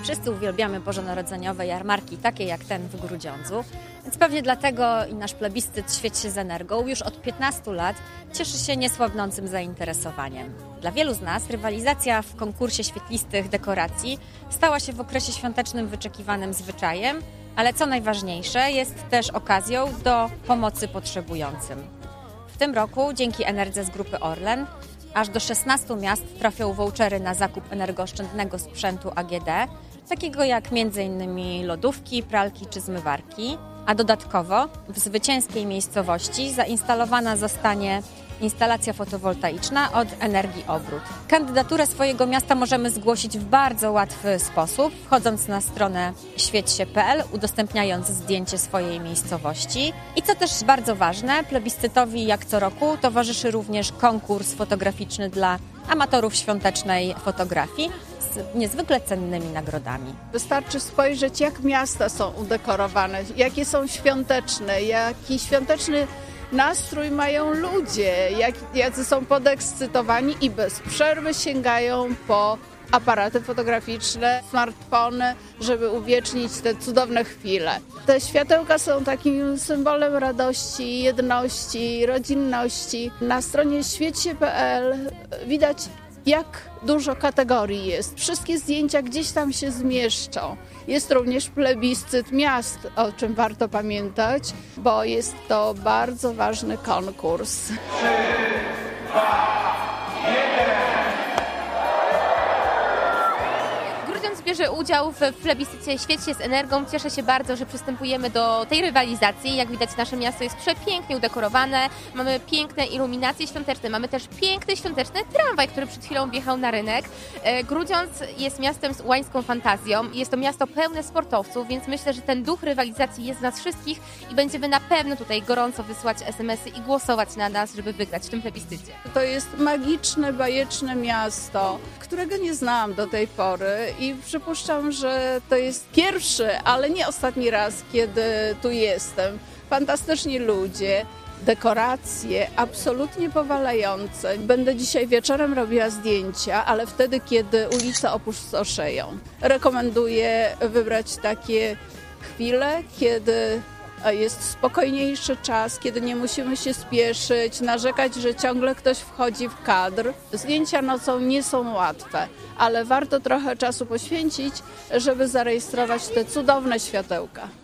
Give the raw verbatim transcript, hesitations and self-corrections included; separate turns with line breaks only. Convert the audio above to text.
Wszyscy uwielbiamy bożonarodzeniowe jarmarki, takie jak ten w Grudziądzu, więc pewnie dlatego i nasz plebiscyt Świeć się z energią już od piętnastu lat cieszy się niesłabnącym zainteresowaniem. Dla wielu z nas rywalizacja w konkursie świetlistych dekoracji stała się w okresie świątecznym wyczekiwanym zwyczajem, ale co najważniejsze, jest też okazją do pomocy potrzebującym. W tym roku, dzięki Enerdze z grupy Orlen, aż do szesnastu miast trafią vouchery na zakup energooszczędnego sprzętu A G D, takiego jak między innymi lodówki, pralki czy zmywarki, a dodatkowo w zwycięskiej miejscowości zainstalowana zostanie instalacja fotowoltaiczna od Energii Obrót. Kandydaturę swojego miasta możemy zgłosić w bardzo łatwy sposób, wchodząc na stronę świeć się kropka p l, udostępniając zdjęcie swojej miejscowości. I co też bardzo ważne, plebiscytowi jak co roku towarzyszy również konkurs fotograficzny dla amatorów świątecznej fotografii z niezwykle cennymi nagrodami.
Wystarczy spojrzeć, jak miasta są udekorowane, jakie są świąteczne, jaki świąteczny nastrój mają ludzie, jak, jacy są podekscytowani i bez przerwy sięgają po aparaty fotograficzne, smartfony, żeby uwiecznić te cudowne chwile. Te światełka są takim symbolem radości, jedności, rodzinności. Na stronie świeć się kropka p l widać, jak dużo kategorii jest. Wszystkie zdjęcia gdzieś tam się zmieszczą. Jest również plebiscyt miast, o czym warto pamiętać, bo jest to bardzo ważny konkurs. trzy, dwa, jeden.
Bierze udział w plebiscycie Świeć się z energią. Cieszę się bardzo, że przystępujemy do tej rywalizacji. Jak widać, nasze miasto jest przepięknie udekorowane. Mamy piękne iluminacje świąteczne. Mamy też piękny świąteczny tramwaj, który przed chwilą wjechał na rynek. Grudziądz jest miastem z łańską fantazją. Jest to miasto pełne sportowców, więc myślę, że ten duch rywalizacji jest z nas wszystkich i będziemy na pewno tutaj gorąco wysyłać es em esy i głosować na nas, żeby wygrać w tym plebiscycie.
To jest magiczne, bajeczne miasto, którego nie znałam do tej pory i przypuszczam, że to jest pierwszy, ale nie ostatni raz, kiedy tu jestem. Fantastyczni ludzie, dekoracje absolutnie powalające. Będę dzisiaj wieczorem robiła zdjęcia, ale wtedy, kiedy ulice opustoszeją. Rekomenduję wybrać takie chwile, kiedy jest spokojniejszy czas, kiedy nie musimy się spieszyć, narzekać, że ciągle ktoś wchodzi w kadr. Zdjęcia nocą nie są łatwe, ale warto trochę czasu poświęcić, żeby zarejestrować te cudowne światełka.